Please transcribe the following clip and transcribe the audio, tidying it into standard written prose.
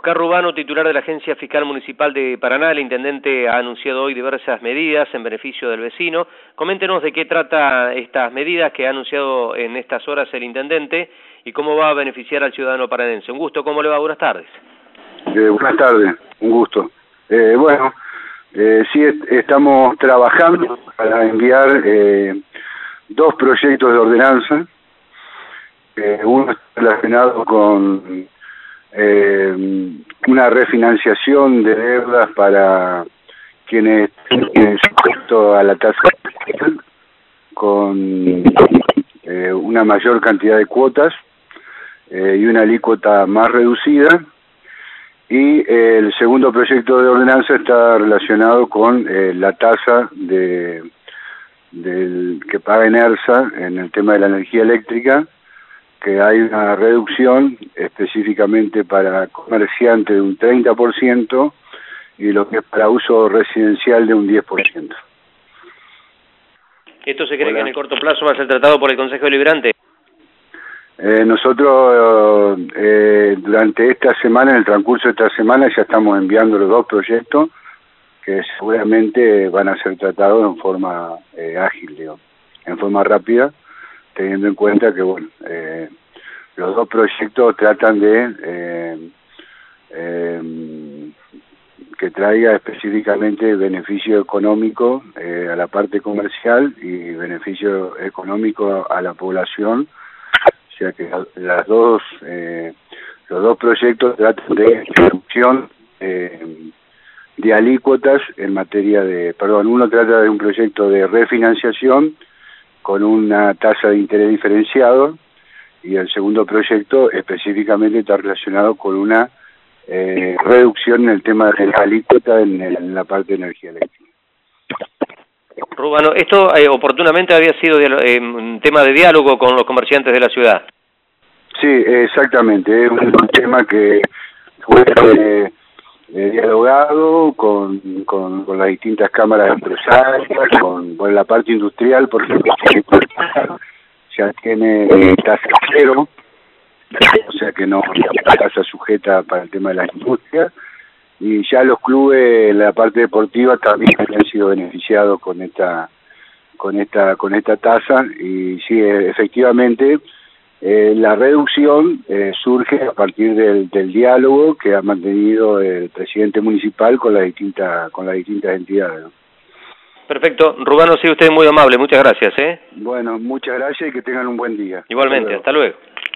Oscar Rubano, titular de la Agencia Fiscal Municipal de Paraná, el intendente ha anunciado hoy diversas medidas en beneficio del vecino. Coméntenos de qué trata estas medidas que ha anunciado en estas horas el intendente y cómo va a beneficiar al ciudadano paranense. Un gusto, ¿cómo le va? Buenas tardes. Buenas tardes, un gusto. Sí, estamos trabajando para enviar dos proyectos de ordenanza. Uno está relacionado con una refinanciación de deudas para quienes tienen sujeto a la tasa con una mayor cantidad de cuotas y una alícuota más reducida. Y el segundo proyecto de ordenanza está relacionado con la tasa que paga ENERSA en el tema de la energía eléctrica, que hay una reducción específicamente para comerciantes de un 30% y lo que es para uso residencial de un 10%. ¿Esto se cree que en el corto plazo va a ser tratado por el Consejo Deliberante? Nosotros durante esta semana, en el transcurso de esta semana, ya estamos enviando los dos proyectos que seguramente van a ser tratados en forma ágil, en forma rápida, teniendo en cuenta que los dos proyectos tratan de que traiga específicamente beneficio económico a la parte comercial y beneficio económico a la población. O sea que los dos proyectos tratan de reducción de alícuotas en materia de, uno trata de un proyecto de refinanciación con una tasa de interés diferenciado y el segundo proyecto específicamente está relacionado con una reducción en el tema de la alícuota en la parte de energía eléctrica. Rubano, esto oportunamente había sido un tema de diálogo con los comerciantes de la ciudad. Sí, exactamente, es un tema que fue dialogado con las distintas cámaras empresarias, con la parte industrial, por ejemplo, ya tiene tasa cero, o sea que no hay tasa sujeta para el tema de la industria, y ya los clubes en la parte deportiva también han sido beneficiados con esta tasa, y sí, efectivamente la reducción surge a partir del diálogo que ha mantenido el presidente municipal con las distintas entidades, ¿no? Perfecto. Rubano, sí, usted es muy amable. Muchas gracias. Bueno, muchas gracias y que tengan un buen día. Igualmente, hasta luego.